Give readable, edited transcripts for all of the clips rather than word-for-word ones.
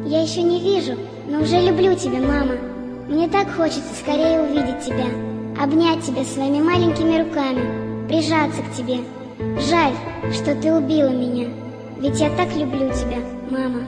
Я еще не вижу, но уже люблю тебя, мама. Мне так хочется скорее увидеть тебя, обнять тебя своими маленькими руками, прижаться к тебе. Жаль, что ты убила меня, ведь я так люблю тебя, мама.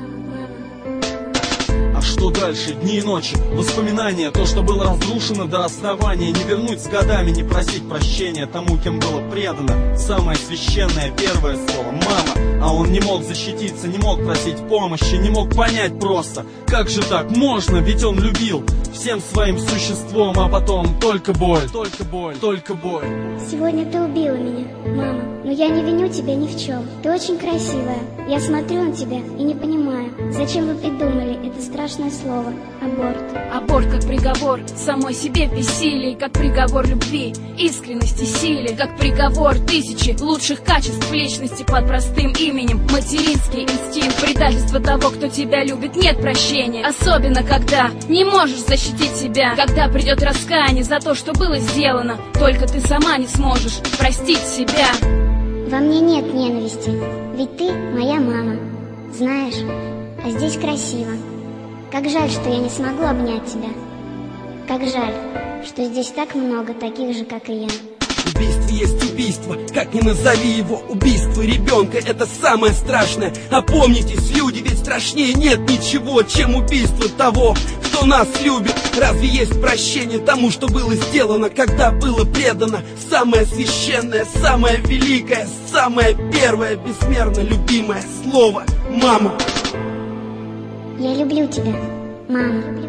А что дальше? Дни и ночи, воспоминания, то, что было разрушено до основания. Не вернуть с годами, не просить прощения тому, кем было предано. Самое священное первое слово «мама». А он не мог защититься, не мог просить помощи, не мог понять просто, как же так можно, ведь он любил всем своим существом. А потом только боль, только боль, только боль. Сегодня ты убила меня, мама, но я не виню тебя ни в чем. Ты очень красивая. Я смотрю на тебя и не понимаю, зачем вы придумали это страшное слово «аборт». Аборт как приговор самой себе в бессилии, как приговор любви, искренности, силе, как приговор тысячи лучших качеств личности под простым именем. Материнский инстинкт, предательство того, кто тебя любит, нет прощения. Особенно когда не можешь защитить себя, когда придет раскаяние за то, что было сделано. Только ты сама не сможешь простить себя. Во мне нет ненависти, ведь ты моя мама. Знаешь, а здесь красиво. Как жаль, что я не смогу обнять тебя. Как жаль, что здесь так много таких же, как и я. Убийство есть убийство, как ни назови его. Убийство ребенка — это самое страшное. Опомнитесь, люди, ведь страшнее нет ничего, чем убийство того, кто нас любит. Разве есть прощение тому, что было сделано, когда было предано? Самое священное, самое великое, самое первое, бессмерно любимое слово — мама. Я люблю тебя, мама.